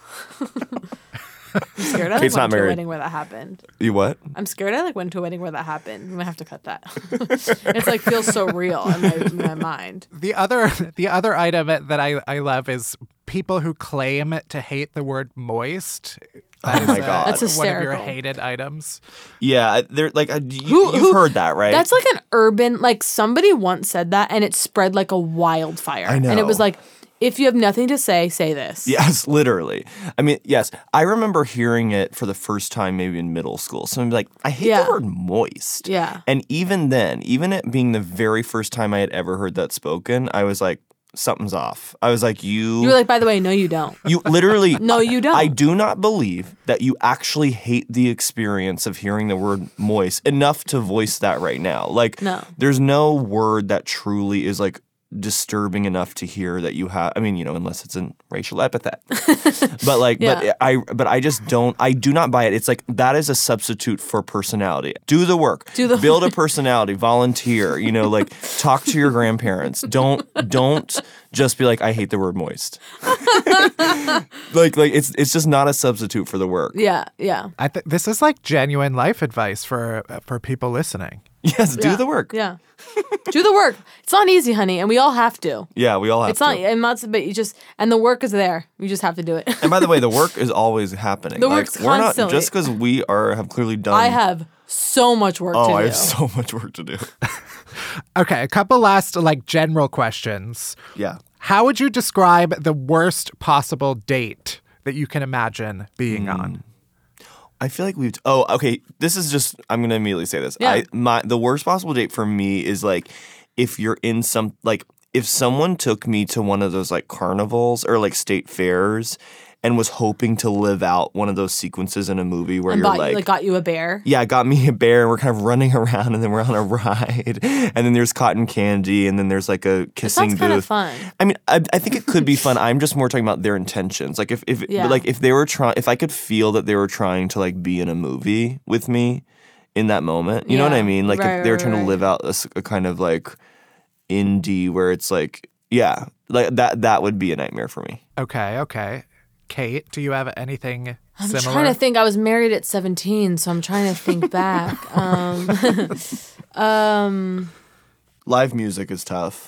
I'm scared I like, Kate's went not to a married. wedding where that happened. You what? I'm scared I like went to a wedding where that happened. I'm gonna have to cut that. It's like feels so real in my, in my mind. The other the other item that I, I love is people who claim to hate the word moist. That Oh is, my uh, God. That's one of your hysterical. hated items. Yeah, they're like uh, you, Who- you've who- heard that, right? That's like an urban, like somebody once said that and it spread like a wildfire. I know. And it was like, if you have nothing to say, say this. Yes, literally. I mean, yes. I remember hearing it for the first time maybe in middle school. Somebody like, I hate Yeah. the word moist. Yeah. And even then, even it being the very first time I had ever heard that spoken, I was like, something's off. I was like, you You were like, by the way, no, you don't. you literally No, you don't. I do not believe that you actually hate the experience of hearing the word moist enough to voice that right now. Like No. there's no word that truly is like disturbing enough to hear that you have I mean, you know, unless it's a racial epithet. but like Yeah. but I but I just don't I do not buy it. It's like that is a substitute for personality. Do the work. Do the build a personality, volunteer, you know, like talk to your grandparents. Don't don't just be like I hate the word moist. like like it's it's just not a substitute for the work. Yeah, yeah. I think this is like genuine life advice for for people listening. Yes, do yeah. the work. Yeah. Do the work. It's not easy, honey, and we all have to. Yeah, we all have It's to. not, I'm not, but you just, and the work is there. You just have to do it. And by the way, the work is always happening. The like, work's we're not constantly- just because we are have clearly done. I have so much work Oh, to do. I have so much work to do. Okay, a couple last like general questions. Yeah. How would you describe the worst possible date that you can imagine being on? I feel like we've. Oh, okay. This is just. I'm gonna immediately say this. Yeah. I my the worst possible date for me is like if you're in some like if someone took me to one of those like carnivals or like state fairs and was hoping to live out one of those sequences in a movie where and you're bought, like, like, got you a bear. yeah, got me a bear and we're kind of running around and then we're on a ride and then there's cotton candy and then there's like a kissing sounds booth. kind of fun. I mean, I, I think it could be fun. I'm just more talking about their intentions. Like if if Yeah. like if they were trying, if I could feel that they were trying to like be in a movie with me in that moment, you know what I Yeah. mean? Like Right, if they were right, trying to right. live out a, s- a kind of like indie where it's like, yeah, like that that would be a nightmare for me. Okay, okay. Kate, do you have anything I'm similar? trying to think. I was married at seventeen, so I'm trying to think back. Um, um, Live music is tough.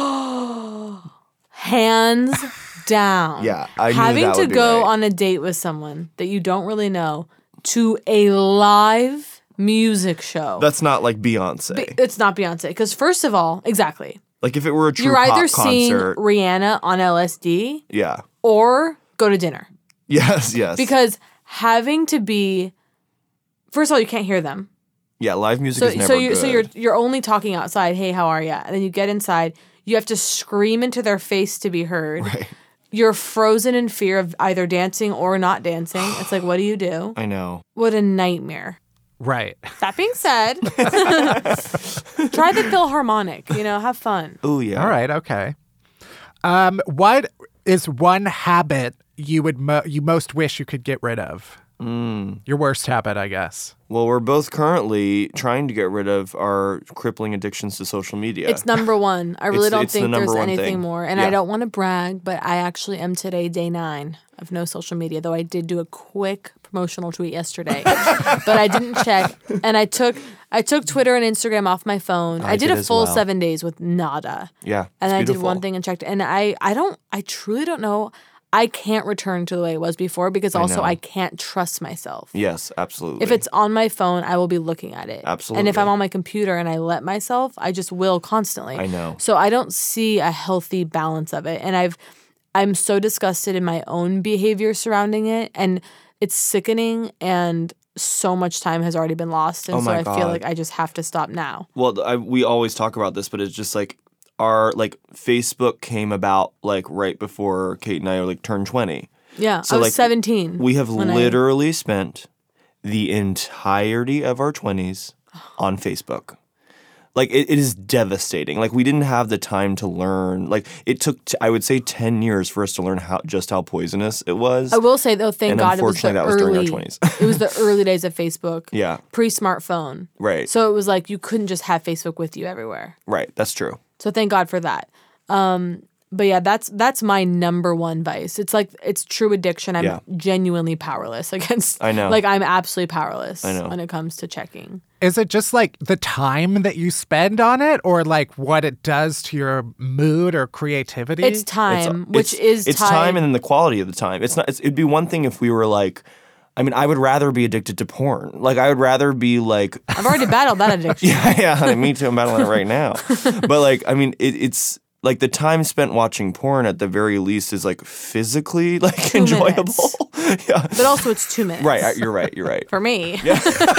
hands down. Yeah, I knew Having that to would be go right. on a date with someone that you don't really know to a live music show. That's not like Beyonce. Be- it's not Beyonce because first of all, exactly, like if it were a true you're pop either seeing concert. Rihanna on L S D Yeah. or go to dinner Yes. Yes. because having to be. First of all, you can't hear them. yeah, live music So is never so you good. so you're you're only talking outside. Hey, how are ya? And then you get inside. You have to scream into their face to be heard. Right. You're frozen in fear of either dancing or not dancing. It's like, what do you do? I know. What a nightmare. Right. That being said, try the Philharmonic. You know, have fun. Oh yeah. All right, okay. Um, what is one habit you would mo- you most wish you could get rid of? Mm. Your worst habit, I guess. Well, we're both currently trying to get rid of our crippling addictions to social media. It's number one. I really It's- don't it's the think there's number one anything thing. more. And Yeah. I don't want to brag, but I actually am today day nine of no social media, though I did do a quick promotional tweet yesterday. But I didn't check. And I took I took Twitter and Instagram off my phone. I, I did, did a as full well. seven days with nada. yeah, And it's I did beautiful. one thing and checked. And I, I don't, I truly don't know. I can't return to the way it was before because also know. I can't trust myself. Yes, absolutely. If it's on my phone, I will be looking at it. And if Absolutely. I'm on my computer and I let myself, I just will constantly. I know. So I don't see a healthy balance of it. And I've I'm so disgusted in my own behavior surrounding it. And it's sickening and so much time has already been lost. And Oh so my I feel God. like I just have to stop now. Well, I, we always talk about this, but it's just like our like Facebook came about like right before Kate and I like turned twenty. Yeah. So, I was like, seventeen. We have when I- literally spent the entirety of our twenties on Facebook. Like it, it is devastating. Like we didn't have the time to learn. Like it took, t- I would say, ten years for us to learn how just how poisonous it was. I will say though, thank And God it was the unfortunately, that was during our early. twenties. It was the early days of Facebook. Yeah, Pre-smartphone. right, So it was like you couldn't just have Facebook with you everywhere. right. That's true. So thank God for that. Um, but yeah, that's that's my number one vice. It's like it's true addiction. I'm Yeah. genuinely powerless against. I know. Like I'm absolutely powerless I know. when it comes to checking. Is it just like the time that you spend on it or like what it does to your mood or creativity? It's time, It's- which it's- is it's tied- time and then the quality of the time. It's not. It's, it'd be one thing if we were like. I mean, I would rather be addicted to porn. Like, I would rather be like, I've already battled that addiction. yeah, yeah, honey, me too. I'm battling it right now. But like, I mean, it, it's like the time spent watching porn at the very least is like physically like Two enjoyable. minutes. yeah, But also it's two minutes. right. I- You're right. You're right. For me. Yeah.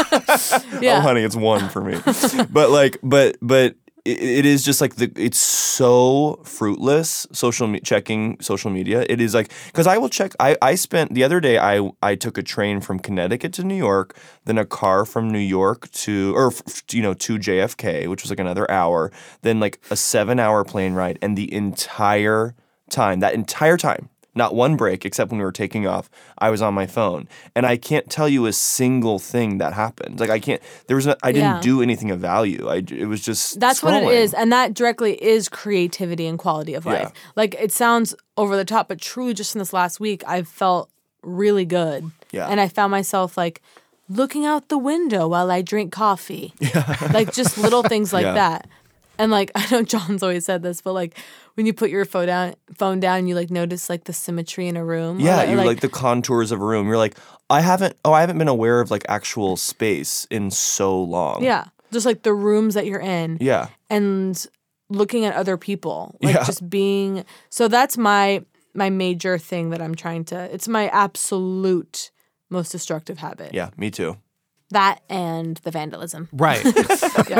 Yeah. Oh, honey, it's one for me. But like, but but it, it is just like the. It's so fruitless. Social me- checking social media. It is like because I will check. I I spent the other day. I I took a train from Connecticut to New York, then a car from New York to or f- you know to J F K, which was like another hour. Then like a seven hour plane ride, and the entire time, that entire time. Not one break, except when we were taking off, I was on my phone, and I can't tell you a single thing that happened. Like I can't. There was. No, I didn't Yeah. do anything of value. I. It was just. That's what it scrolling. is. And that directly is creativity and quality of life. Yeah. Like it sounds over the top, but truly just in this last week, I've felt really good. Yeah. And I found myself like looking out the window while I drink coffee. Yeah. Like just little things like Yeah. that. And like I know John's always said this, but like when you put your phone down, phone down, you like notice like the symmetry in a room. or, Yeah, you're like, the contours of a room. You're like, I haven't. Oh, I haven't been aware of like actual space in so long. yeah, just like the rooms that you're in. Yeah. And looking at other people, like Yeah. just being. So that's my my major thing that I'm trying to. It's my absolute most destructive habit. Yeah. Me too. That and the vandalism. right. Yeah.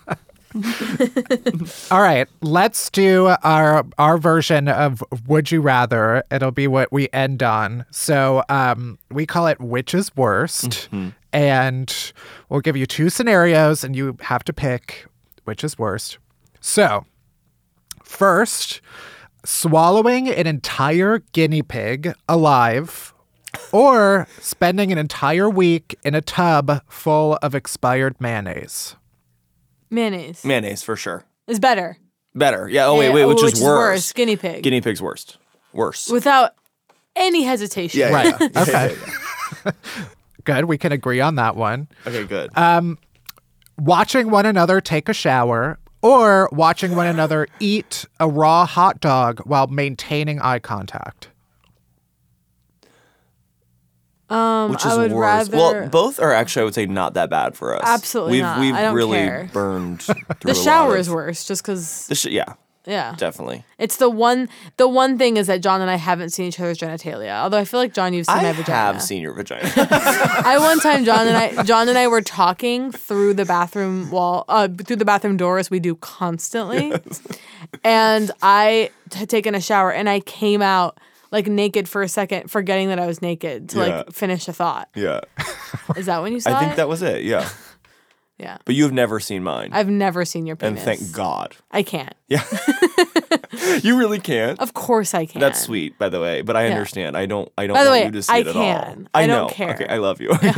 All right, let's do our our version of Would You Rather. It'll be what we end on. So um, we call it Which is Worst. And we'll give you two scenarios and you have to pick which is worst. So first, swallowing an entire guinea pig alive or spending an entire week in a tub full of expired mayonnaise. Mayonnaise Mayonnaise for sure. is better. Better. Yeah. Oh wait, Yeah, wait. Which, which is is worse? worse? Guinea pig. Guinea pig's worst. Worse. Without any hesitation. yeah. Right. Yeah, yeah, Okay. yeah, yeah. Good. We can agree on that one. Okay. Good. Watching one another take a shower or watching one another eat a raw hot dog while maintaining eye contact. Um, Which is I would worse? rather. Well, both are actually, I would say, not that bad for us. Absolutely we've, not. We've I don't really care. burned through the a lot shower of- is worse, just because. The sh- yeah, Yeah. definitely. It's the one. The one thing is that John and I haven't seen each other's genitalia. Although I feel like John, you've seen I my vagina. have seen your vagina. I one time John and I John and I were talking through the bathroom wall, uh, through the bathroom door as we do constantly, and I had taken a shower and I came out like naked for a second, forgetting that I was naked to Yeah. like finish a thought. yeah. Is that when you saw I think it? that was it. Yeah. Yeah. But you've never seen mine. I've never seen your and penis. thank God. I can't. Yeah. You really can't. Of course I can. That's sweet, by the way. But I Yeah. understand. I don't. I don't By the want way, you to see I it at all. can. I, I know. don't care. Okay, I love you. Hey,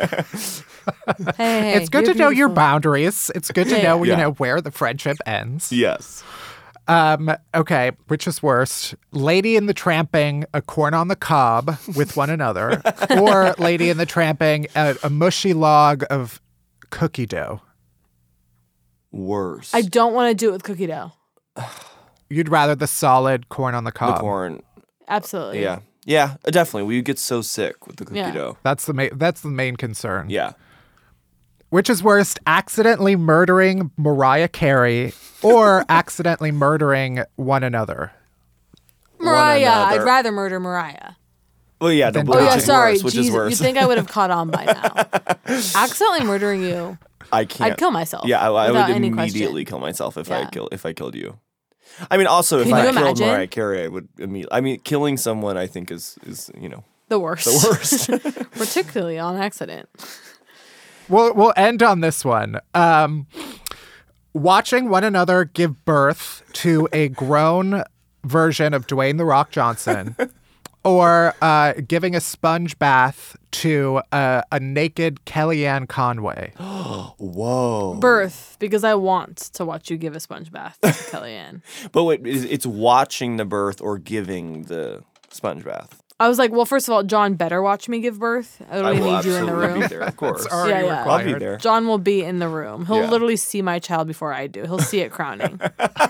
hey, It's good you're to know your beautiful. boundaries. It's good to Yeah. know, you Yeah. know, where the friendship ends. Yes. Um, okay, which is worse? Lady in the Tramping, a corn on the cob with one another, or Lady in the Tramping, a, a mushy log of cookie dough? Worse. I don't want to do it with cookie dough. You'd rather the solid corn on the the cob. corn. Absolutely. Yeah. Yeah. Definitely. We get so sick with the cookie Yeah. dough. That's the main. That's the main concern. Yeah. Which is worse, accidentally murdering Mariah Carey or accidentally murdering one another? Mariah. another. I'd rather murder Mariah. Well, yeah. Then No, die. Oh which yeah, is sorry. worse, which Jeez, is worse. you think I would have caught on by now? Accidentally murdering you. I can't. I'd kill myself. Yeah, I, I without would any immediately question. kill myself if I Yeah. kill if I killed you. I mean, also if Can I you killed imagine? Mariah Carey, I would immediately. I mean, killing someone, I think is is you know The worst. the worst. Particularly on accident. We'll we'll end on this one. Um, watching one another give birth to a grown version of Dwayne the Rock Johnson, or uh, giving a sponge bath to a, a naked Kellyanne Conway. Whoa. Birth, because I want to watch you give a sponge bath to Kellyanne. But wait, is- it's watching the birth or giving the sponge bath. I was like, well, first of all, John better watch me give birth. I I don't will need you in the absolutely room. be there, of course. It's already Yeah, yeah. I'll be required. there. John will be in the room. He'll Yeah. literally see my child before I do. He'll see it crowning.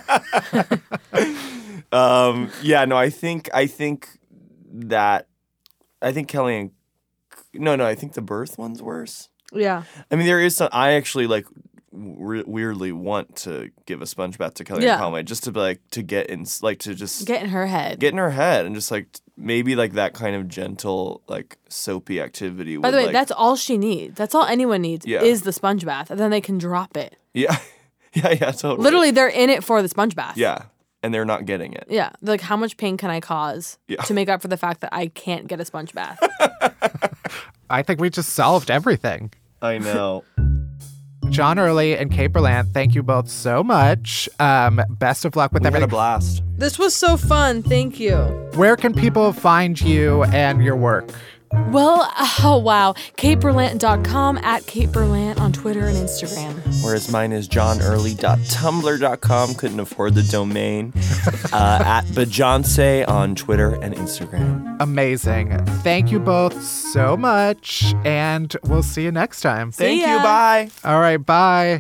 Um, yeah, no, I think I think that I think Kellyanne. No, no, I think the birth one's worse. Yeah. I mean, there is some. I actually like we- weirdly want to give a sponge bath to Kellyanne Yeah. Conway just to be like to get in, like to just Get in her head. get in her head and just like maybe like that kind of gentle like soapy activity. By would, the way, like, that's all she needs. That's all anyone needs Yeah. is the sponge bath. And then they can drop it. yeah, yeah, yeah, totally. Literally, they're in it for the sponge bath. yeah, and they're not getting it. Yeah. They're like, how much pain can I cause Yeah. to make up for the fact that I can't get a sponge bath? I think we just solved everything. I know. John Early and Kate Berlant, thank you both so much. Um, best of luck with We had a everything. blast. This was so fun. Thank you. Where can people find you and your work? Well, oh wow. kate berlant dot com, at Kate Berlant on Twitter and Instagram. Whereas mine is john early dot tumblr dot com. Couldn't afford the domain. uh, at Beyonce on Twitter and Instagram. Amazing. Thank you both so much, and we'll see you next time. Thank ya. you. Bye. All right, bye.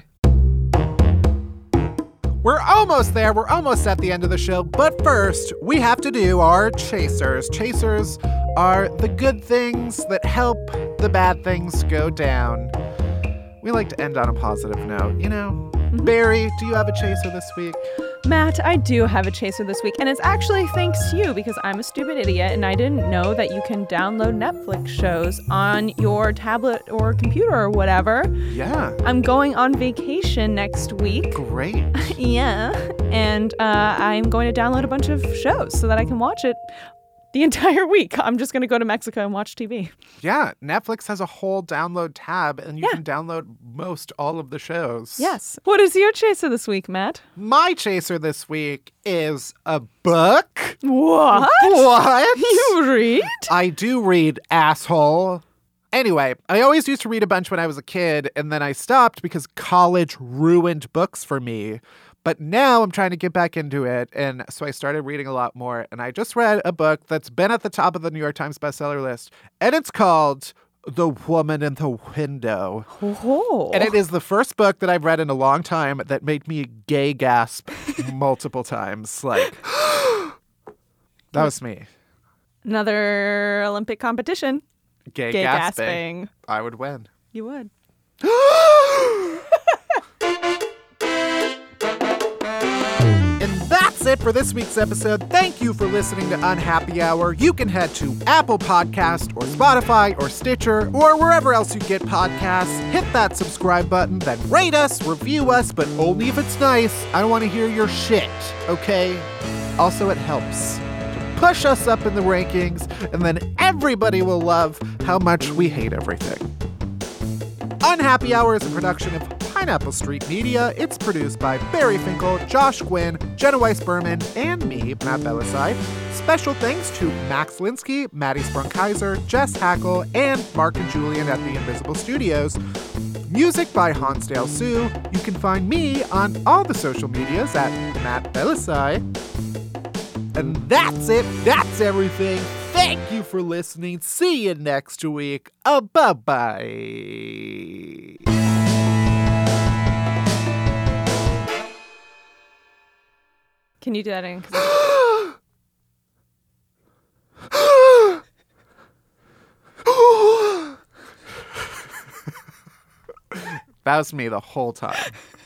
We're almost there. We're almost at the end of the show. But first, we have to do our chasers. Chasers are the good things that help the bad things go down. We like to end on a positive note, you know? Barry, do you have a chaser this week? Matt, I do have a chaser this week, and it's actually thanks to you because I'm a stupid idiot and I didn't know that you can download Netflix shows on your tablet or computer or whatever. Yeah, I'm going on vacation next week. great. Yeah, and uh, I'm going to download a bunch of shows so that I can watch it the entire week. I'm just going to go to Mexico and watch T V. Yeah, Netflix has a whole download tab, and you Yeah. can download most all of the shows. Yes. What is your chaser this week, Matt? My chaser this week is a book. What? What? You read? I do read, asshole. Anyway, I always used to read a bunch when I was a kid, and then I stopped because college ruined books for me. But now I'm trying to get back into it, and so I started reading a lot more. And I just read a book that's been at the top of the New York Times bestseller list, and it's called The Woman in the Window. Oh. And it is the first book that I've read in a long time that made me gay gasp multiple times. Like, that was me. Another Olympic competition. Gay, Gay gasping. gasping. I would win. You would. And that's it for this week's episode. Thank you for listening to Unhappy Hour. You can head to Apple Podcast or Spotify or Stitcher or wherever else you get podcasts. Hit that subscribe button, then rate us, review us, but only if it's nice. I don't want to hear your shit, okay? Also, it helps to push us up in the rankings, and then everybody will love how much we hate everything. Unhappy Hour is a production of Pineapple Street Media. It's produced by Barry Finkel, Josh Gwynn, Jenna Weiss-Berman, and me, Matt Belisai. Special thanks to Max Linsky, Maddie Sprung-Kaiser, Jess Hackle, and Mark and Julian at the Invisible Studios. Music by Hansdale Sue. You can find me on all the social medias at Matt Belisai. And that's it. That's everything. Thank you for listening. See you next week. Uh, bye-bye. Can you do that in? That was me the whole time.